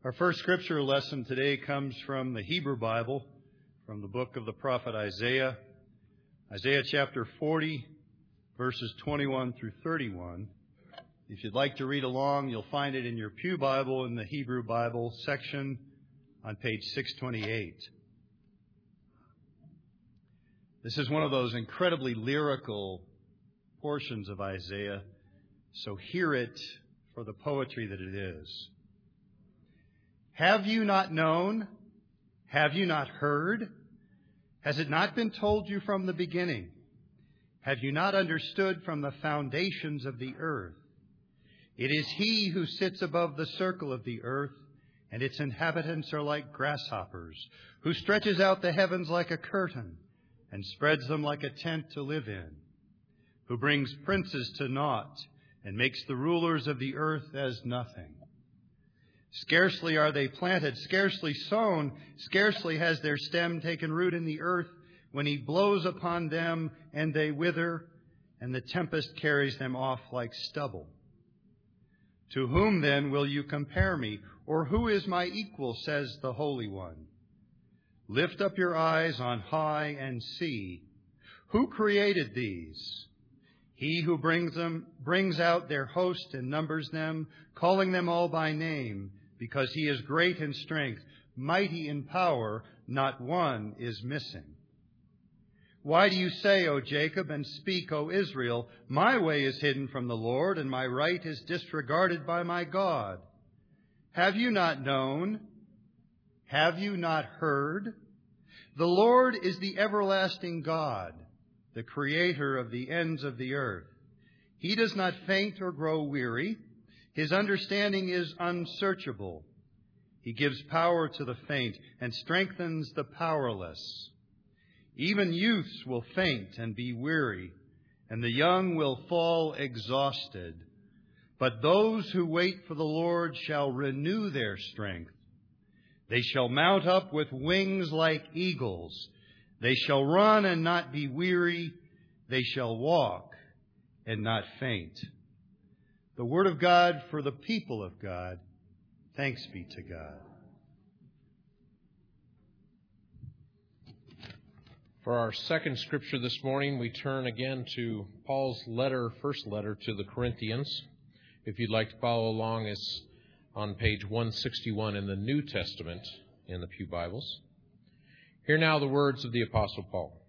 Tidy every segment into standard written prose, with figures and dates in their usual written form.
Our first scripture lesson today comes from the Hebrew Bible, from the book of the prophet Isaiah. Isaiah chapter 40, verses 21 through 31. If you'd like to read along, you'll find it in your Pew Bible in the Hebrew Bible section on page 628. This is one of those incredibly lyrical portions of Isaiah, so hear it for the poetry that it is. Have you not known? Have you not heard? Has it not been told you from the beginning? Have you not understood from the foundations of the earth? It is He who sits above the circle of the earth, and its inhabitants are like grasshoppers, who stretches out the heavens like a curtain and spreads them like a tent to live in, who brings princes to naught and makes the rulers of the earth as nothing. Scarcely are they planted, scarcely sown, scarcely has their stem taken root in the earth, when He blows upon them and they wither, and the tempest carries them off like stubble. To whom then will you compare me, or who is my equal, says the Holy One? Lift up your eyes on high and see. Who created these? He who brings out their host and numbers them, calling them all by name, because He is great in strength, mighty in power, not one is missing. Why do you say, O Jacob, and speak, O Israel, my way is hidden from the Lord, and my right is disregarded by my God? Have you not known? Have you not heard? The Lord is the everlasting God, the Creator of the ends of the earth. He does not faint or grow weary. His understanding is unsearchable. He gives power to the faint and strengthens the powerless. Even youths will faint and be weary, and the young will fall exhausted. But those who wait for the Lord shall renew their strength. They shall mount up with wings like eagles. They shall run and not be weary. They shall walk and not faint. The word of God for the people of God. Thanks be to God. For our second scripture this morning, we turn again to Paul's first letter to the Corinthians. If you'd like to follow along, it's on page 161 in the New Testament in the Pew Bibles. Hear now the words of the Apostle Paul.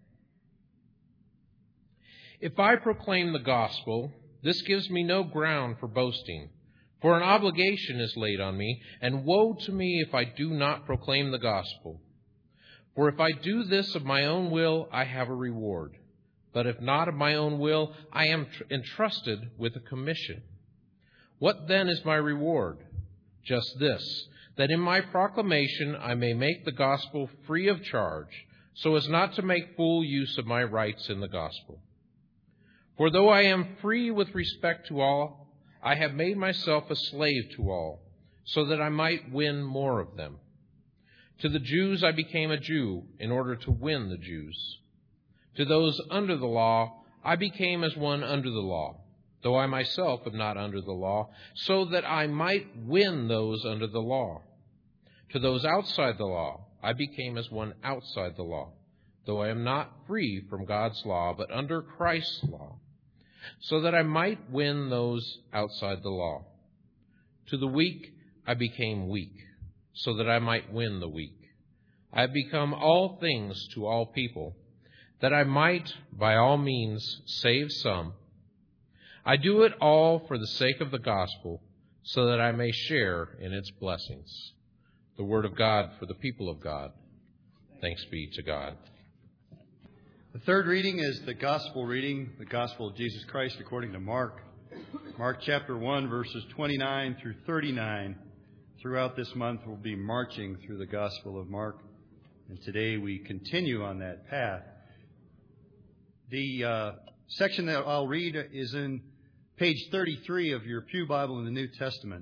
If I proclaim the gospel, this gives me no ground for boasting, for an obligation is laid on me, and woe to me if I do not proclaim the gospel. For if I do this of my own will, I have a reward. But if not of my own will, I am entrusted with a commission. What then is my reward? Just this, that in my proclamation I may make the gospel free of charge, so as not to make full use of my rights in the gospel. For though I am free with respect to all, I have made myself a slave to all, so that I might win more of them. To the Jews I became a Jew in order to win the Jews. To those under the law I became as one under the law, though I myself am not under the law, so that I might win those under the law. To those outside the law I became as one outside the law, though I am not free from God's law, but under Christ's law, so that I might win those outside the law. To the weak I became weak, so that I might win the weak. I have become all things to all people, that I might by all means save some. I do it all for the sake of the gospel, so that I may share in its blessings. The word of God for the people of God. Thanks be to God. The third reading is the gospel reading, the gospel of Jesus Christ according to Mark. Mark chapter 1, verses 29 through 39. Throughout this month, we'll be marching through the gospel of Mark. And today we continue on that path. The section that I'll read is in page 33 of your Pew Bible in the New Testament.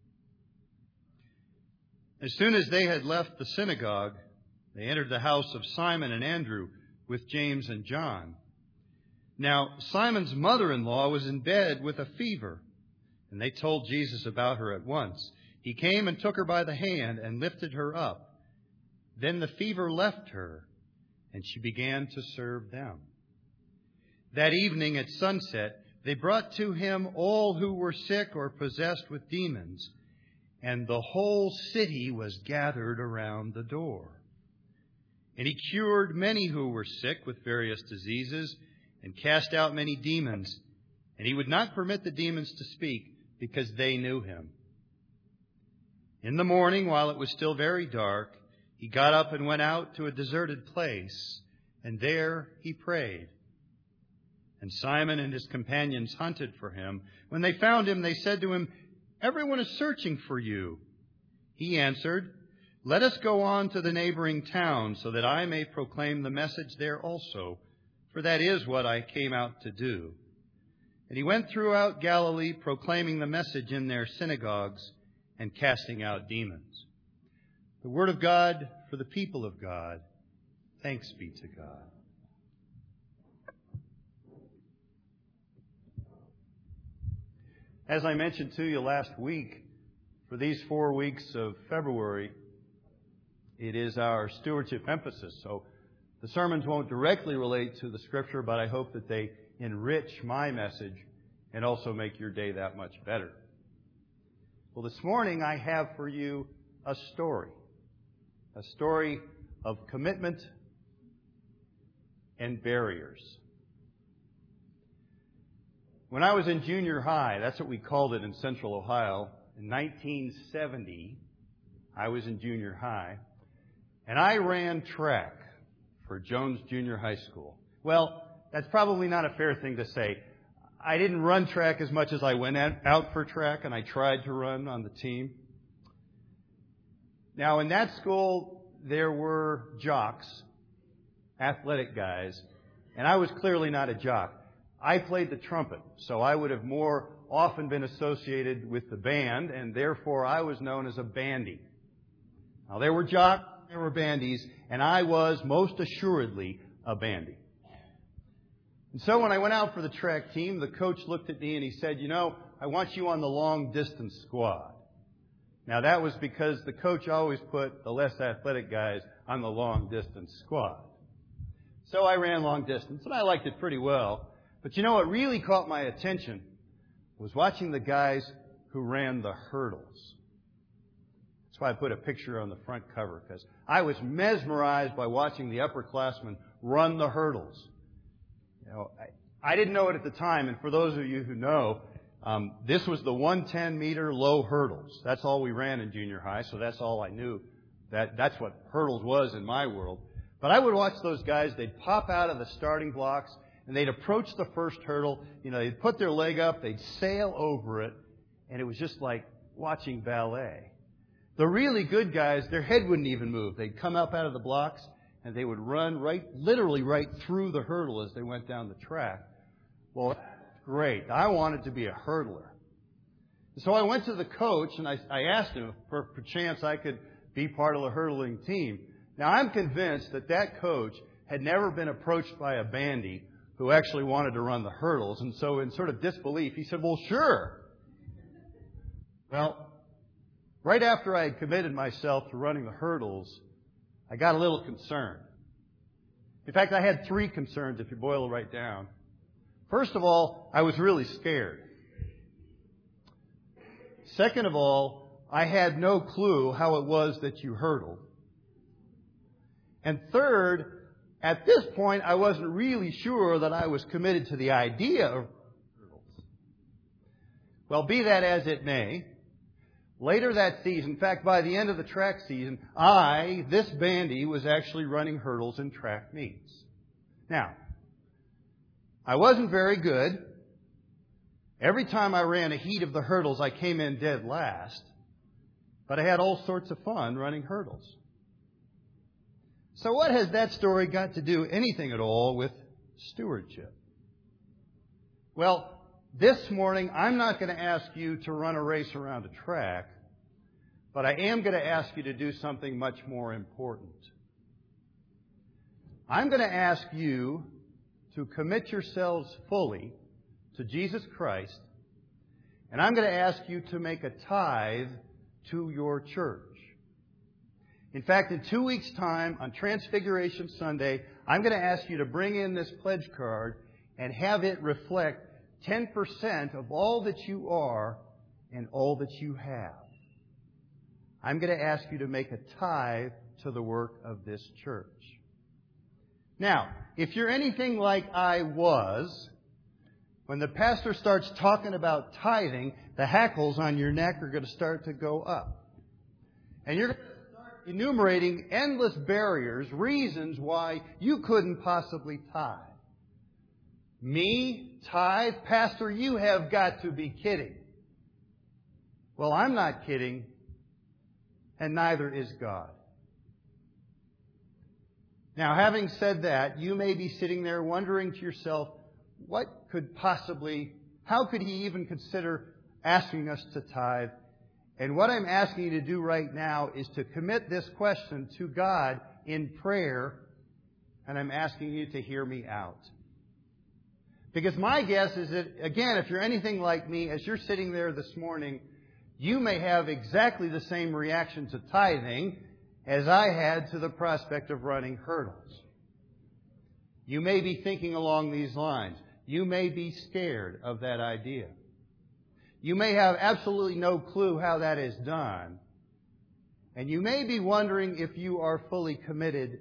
As soon as they had left the synagogue, they entered the house of Simon and Andrew with James and John. Now, Simon's mother-in-law was in bed with a fever, and they told Jesus about her at once. He came and took her by the hand and lifted her up. Then the fever left her, and she began to serve them. That evening at sunset, they brought to him all who were sick or possessed with demons, and the whole city was gathered around the door. And he cured many who were sick with various diseases and cast out many demons. And he would not permit the demons to speak because they knew him. In the morning, while it was still very dark, he got up and went out to a deserted place, and there he prayed. And Simon and his companions hunted for him. When they found him, they said to him, "Everyone is searching for you." He answered, "Let us go on to the neighboring town so that I may proclaim the message there also, for that is what I came out to do." And he went throughout Galilee, proclaiming the message in their synagogues and casting out demons. The word of God for the people of God. Thanks be to God. As I mentioned to you last week, for these 4 weeks of February, it is our stewardship emphasis. So the sermons won't directly relate to the Scripture, but I hope that they enrich my message and also make your day that much better. Well, this morning I have for you a story of commitment and barriers. When I was in junior high, that's what we called it in Central Ohio, in 1970, I was in junior high, and I ran track for Jones Junior High School. Well, that's probably not a fair thing to say. I didn't run track as much as I went out for track, and I tried to run on the team. Now, in that school, there were jocks, athletic guys, and I was clearly not a jock. I played the trumpet, so I would have more often been associated with the band, and therefore I was known as a bandy. Now, there were jocks, there were bandies, and I was most assuredly a bandy. And so when I went out for the track team, the coach looked at me and he said, I want you on the long distance squad. Now, that was because the coach always put the less athletic guys on the long distance squad. So I ran long distance, and I liked it pretty well. But what really caught my attention was watching the guys who ran the hurdles. That's why I put a picture on the front cover, because I was mesmerized by watching the upperclassmen run the hurdles. I didn't know it at the time, and for those of you who know, this was the 110-meter low hurdles. That's all we ran in junior high, so that's all I knew. That's what hurdles was in my world. But I would watch those guys. They'd pop out of the starting blocks, and they'd approach the first hurdle. They'd put their leg up, they'd sail over it, and it was just like watching ballet. The really good guys, their head wouldn't even move. They'd come up out of the blocks, and they would run literally right through the hurdle as they went down the track. Well, that's great. I wanted to be a hurdler. So I went to the coach, and I asked him if perchance I could be part of the hurdling team. Now, I'm convinced that coach had never been approached by a bandy who actually wanted to run the hurdles. And so in sort of disbelief, he said, "Well, sure." Well, right after I had committed myself to running the hurdles, I got a little concerned. In fact, I had 3 concerns if you boil it right down. First of all, I was really scared. Second of all, I had no clue how it was that you hurdled. And third, at this point, I wasn't really sure that I was committed to the idea of hurdles. Well, be that as it may, later that season, in fact, by the end of the track season, this bandy, was actually running hurdles in track meets. Now, I wasn't very good. Every time I ran a heat of the hurdles, I came in dead last. But I had all sorts of fun running hurdles. So what has that story got to do anything at all with stewardship? Well, this morning, I'm not going to ask you to run a race around a track, but I am going to ask you to do something much more important. I'm going to ask you to commit yourselves fully to Jesus Christ, and I'm going to ask you to make a tithe to your church. In fact, in 2 weeks' time, on Transfiguration Sunday, I'm going to ask you to bring in this pledge card and have it reflect 10% of all that you are and all that you have. I'm going to ask you to make a tithe to the work of this church. Now, if you're anything like I was, when the pastor starts talking about tithing, the hackles on your neck are going to start to go up. And you're going to start enumerating endless barriers, reasons why you couldn't possibly tithe. Me, tithe? Pastor, you have got to be kidding. Well, I'm not kidding, and neither is God. Now, having said that, you may be sitting there wondering to yourself, how could he even consider asking us to tithe? And what I'm asking you to do right now is to commit this question to God in prayer, and I'm asking you to hear me out. Because my guess is that, again, if you're anything like me, as you're sitting there this morning, you may have exactly the same reaction to tithing as I had to the prospect of running hurdles. You may be thinking along these lines. You may be scared of that idea. You may have absolutely no clue how that is done. And you may be wondering if you are fully committed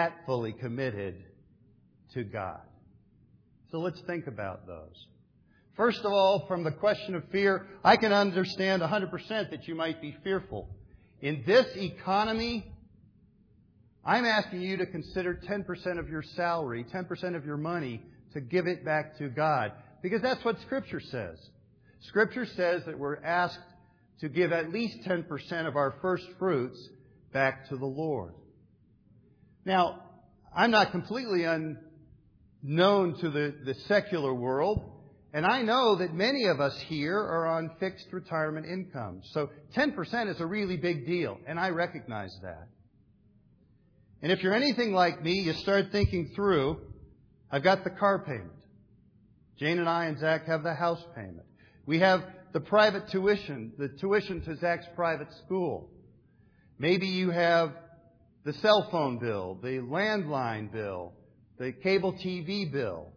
to God. So let's think about those. First of all, from the question of fear, I can understand 100% that you might be fearful. In this economy, I'm asking you to consider 10% of your salary, 10% of your money, to give it back to God. Because that's what Scripture says. Scripture says that we're asked to give at least 10% of our first fruits back to the Lord. Now, I'm not completely unknown to the secular world, and I know that many of us here are on fixed retirement incomes. So 10% is a really big deal, and I recognize that. And if you're anything like me, you start thinking through, I've got the car payment. Jane and I and Zach have the house payment. We have the private tuition, the tuition to Zach's private school. Maybe you have the cell phone bill, the landline bill, the cable TV bill.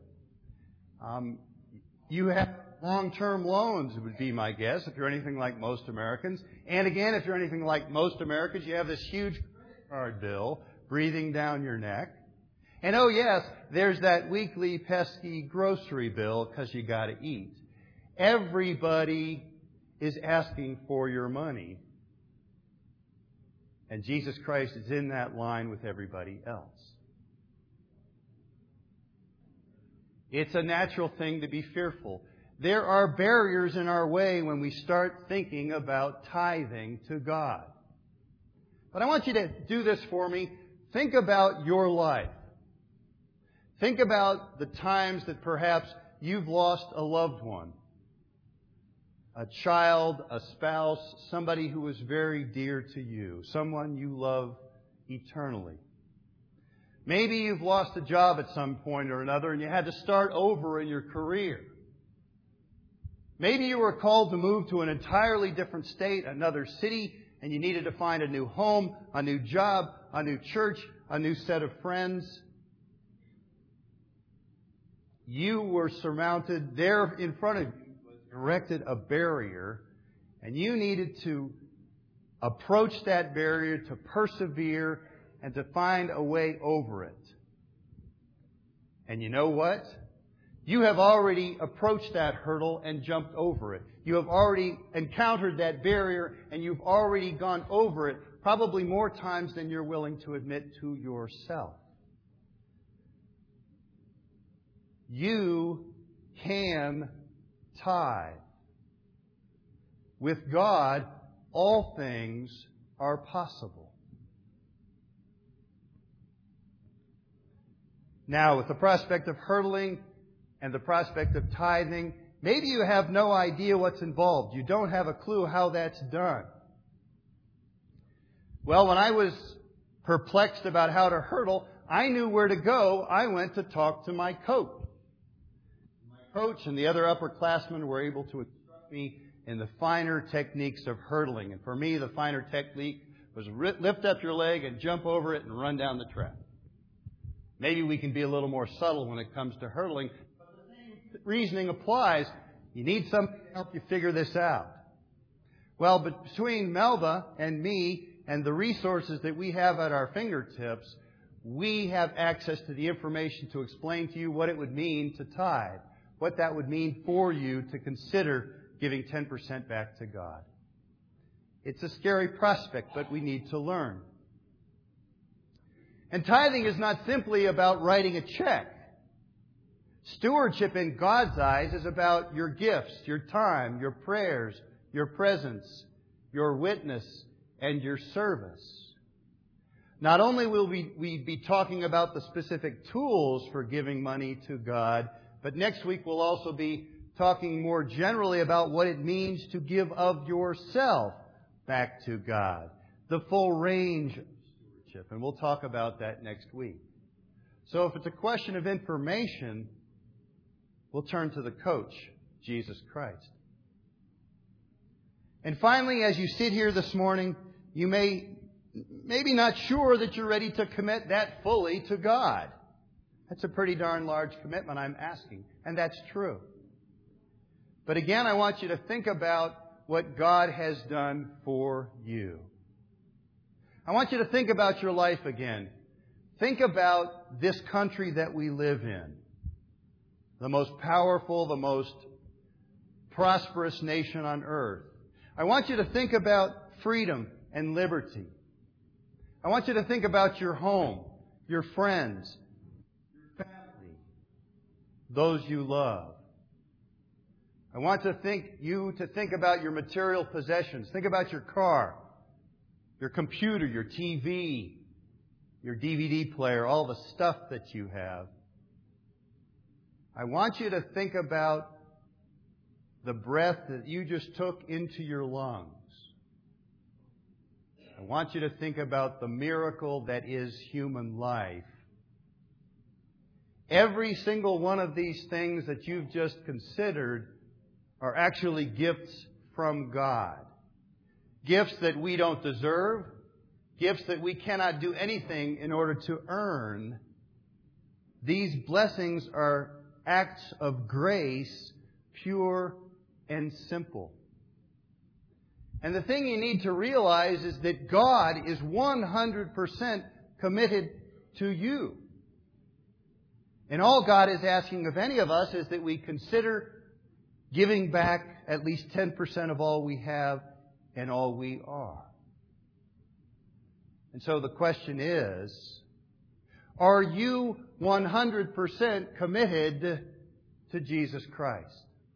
You have long-term loans, would be my guess, if you're anything like most Americans. And again, if you're anything like most Americans, you have this huge credit card bill breathing down your neck. And oh yes, there's that weekly pesky grocery bill because you got to eat. Everybody is asking for your money. And Jesus Christ is in that line with everybody else. It's a natural thing to be fearful. There are barriers in our way when we start thinking about tithing to God. But I want you to do this for me. Think about your life. Think about the times that perhaps you've lost a loved one, a child, a spouse, somebody who was very dear to you, someone you love eternally. Maybe you've lost a job at some point or another and you had to start over in your career. Maybe you were called to move to an entirely different state, another city, and you needed to find a new home, a new job, a new church, a new set of friends. You were surmounted. There in front of you was erected a barrier, and you needed to approach that barrier, to persevere, and to find a way over it. And you know what? You have already approached that hurdle and jumped over it. You have already encountered that barrier, and you've already gone over it, probably more times than you're willing to admit to yourself. You can tithe. With God, all things are possible. Now, with the prospect of hurdling and the prospect of tithing, maybe you have no idea what's involved. You don't have a clue how that's done. Well, when I was perplexed about how to hurdle, I knew where to go. I went to talk to my coach. My coach and the other upperclassmen were able to instruct me in the finer techniques of hurdling. And for me, the finer technique was lift up your leg and jump over it and run down the track. Maybe we can be a little more subtle when it comes to hurdling. But the same reasoning applies. You need somebody to help you figure this out. Well, between Melba and me and the resources that we have at our fingertips, we have access to the information to explain to you what it would mean to tithe, what that would mean for you to consider giving 10% back to God. It's a scary prospect, but we need to learn. And tithing is not simply about writing a check. Stewardship in God's eyes is about your gifts, your time, your prayers, your presence, your witness, and your service. Not only will we be talking about the specific tools for giving money to God, but next week we'll also be talking more generally about what it means to give of yourself back to God. The full range of stewardship. And we'll talk about that next week. So if it's a question of information, we'll turn to the coach, Jesus Christ. And finally, as you sit here this morning, you maybe not sure that you're ready to commit that fully to God. That's a pretty darn large commitment I'm asking. And that's true. But again, I want you to think about what God has done for you. I want you to think about your life again. Think about this country that we live in. The most powerful, the most prosperous nation on earth. I want you to think about freedom and liberty. I want you to think about your home, your friends, your family, those you love. I want you to think about your material possessions. Think about your car, your computer, your TV, your DVD player, all the stuff that you have. I want you to think about the breath that you just took into your lungs. I want you to think about the miracle that is human life. Every single one of these things that you've just considered are actually gifts from God. Gifts that we don't deserve. Gifts that we cannot do anything in order to earn. These blessings are acts of grace, pure and simple. And the thing you need to realize is that God is 100% committed to you. And all God is asking of any of us is that we consider giving back at least 10% of all we have and all we are. And so the question is, are you 100% committed to Jesus Christ?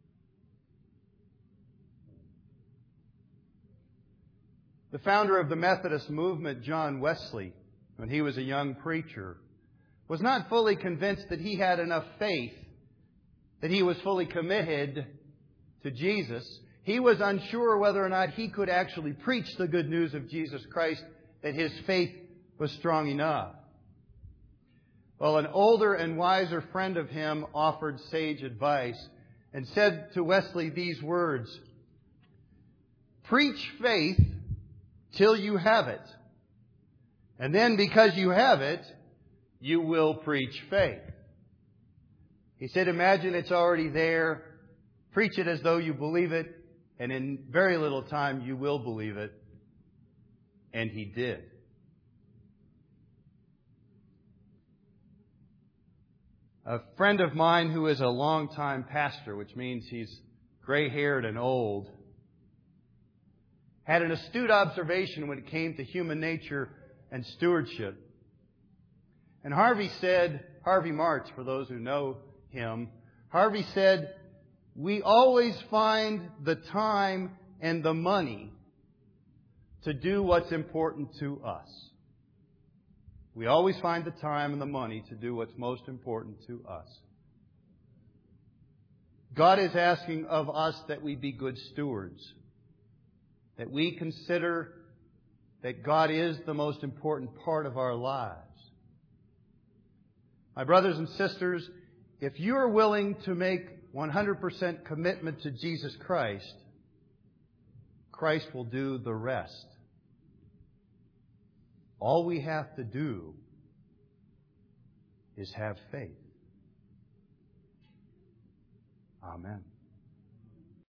The founder of the Methodist movement, John Wesley, when he was a young preacher, was not fully convinced that he had enough faith, that he was fully committed to Jesus. He was unsure whether or not he could actually preach the good news of Jesus Christ, that his faith was strong enough. Well, an older and wiser friend of him offered sage advice and said to Wesley these words, "Preach faith till you have it. And then because you have it, you will preach faith." He said, imagine it's already there. Preach it as though you believe it. And in very little time, you will believe it. And he did. A friend of mine who is a longtime pastor, which means he's gray-haired and old, had an astute observation when it came to human nature and stewardship. And Harvey March, for those who know him, Harvey said, "We always find the time and the money to do what's important to us." We always find the time and the money to do what's most important to us. God is asking of us that we be good stewards. That we consider that God is the most important part of our lives. My brothers and sisters, if you are willing to make 100% commitment to Jesus Christ, Christ will do the rest. All we have to do is have faith. Amen.